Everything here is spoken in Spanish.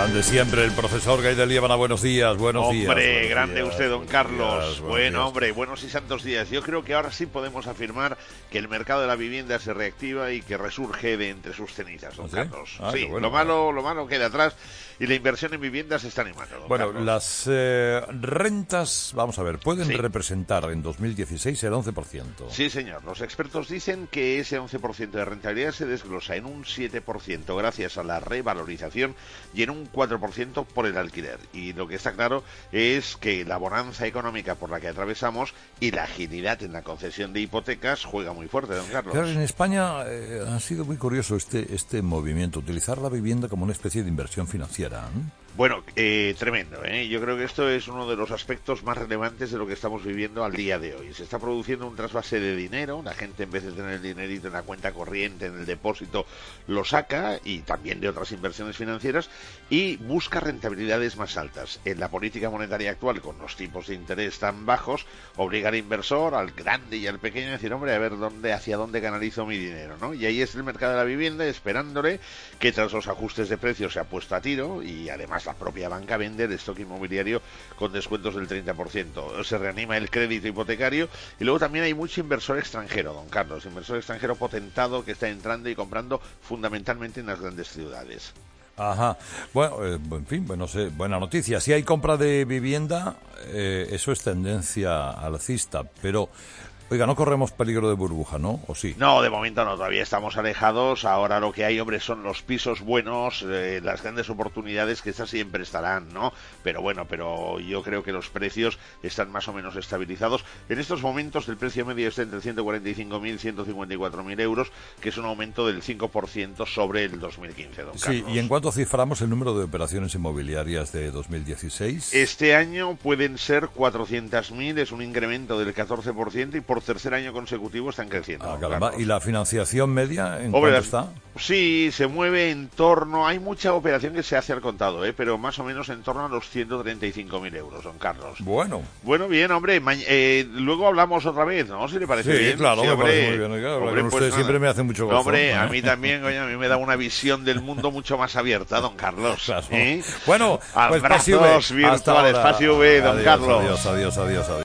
Grande siempre el profesor Gay de Liébana. Buenos días, buenos días. Hombre, grande usted, don Carlos. Buenos Bueno, días. hombre, buenos y santos días. Yo creo que ahora sí podemos afirmar que el mercado de la vivienda se reactiva y que resurge de entre sus cenizas, don ¿Sí? Carlos. Ah, Sí, qué bueno. lo malo queda atrás y la inversión en vivienda se está animando, don Bueno, Carlos. las rentas, vamos a ver, pueden Sí. representar en 2016 el 11%. Sí, señor. Los expertos dicen que ese 11% de rentabilidad se desglosa en un 7% gracias a la revalorización y en un 4% por el alquiler. Y lo que está claro es que la bonanza económica por la que atravesamos y la agilidad en la concesión de hipotecas juega muy fuerte, don Carlos. Claro, en España ha sido muy curioso este movimiento, utilizar la vivienda como una especie de inversión financiera, ¿eh? Bueno, tremendo, ¿eh? Yo creo que esto es uno de los aspectos más relevantes de lo que estamos viviendo al día de hoy. Se está produciendo un trasvase de dinero, la gente en vez de tener el dinerito en la cuenta corriente, en el depósito, lo saca, y también de otras inversiones financieras, y busca rentabilidades más altas. En la política monetaria actual, con los tipos de interés tan bajos, obliga al inversor, al grande y al pequeño, a decir, hombre, a ver hacia dónde canalizo mi dinero, ¿no? Y ahí es el mercado de la vivienda, esperándole que tras los ajustes de precios se ha puesto a tiro, y además la propia banca vende el stock inmobiliario con descuentos del 30%. Se reanima el crédito hipotecario y luego también hay mucho inversor extranjero, don Carlos, inversor extranjero potentado que está entrando y comprando fundamentalmente en las grandes ciudades. Ajá. Bueno, en fin, bueno, sé, buena noticia. Si hay compra de vivienda, eso es tendencia alcista, pero, oiga, no corremos peligro de burbuja, ¿no? ¿O sí? No, de momento no, todavía estamos alejados. Ahora lo que hay, hombre, son los pisos buenos, las grandes oportunidades, que esas siempre estarán, ¿no? Pero bueno, pero yo creo que los precios están más o menos estabilizados. En estos momentos el precio medio está entre 145.000 y 154.000 euros, que es un aumento del 5% sobre el 2015, don Sí, Carlos. ¿y en cuánto ciframos el número de operaciones inmobiliarias de 2016? Este año pueden ser 400.000, es un incremento del 14%, y por tercer año consecutivo están creciendo. Ah, don caramba. Carlos. ¿Y la financiación media en Hombre, cuánto está? Sí, se mueve en torno, hay mucha operación que se hace al contado, pero más o menos en torno a los 135.000 euros, don Carlos. Bueno. Bueno, bien, hombre, luego hablamos otra vez, ¿no? Si le parece Sí, bien. claro, me hombre. parece muy bien. Oiga, hablar Hombre, con pues usted nada. siempre me hace mucho gozo. Hombre, a mí también, oye, a mí me da una visión del mundo mucho más abierta, don Carlos. Claro. ¿eh? Bueno, pues Abrazos PASIV. Hasta virtuales, ahora. PASIV, don Adiós, Carlos. adiós, adiós, adiós.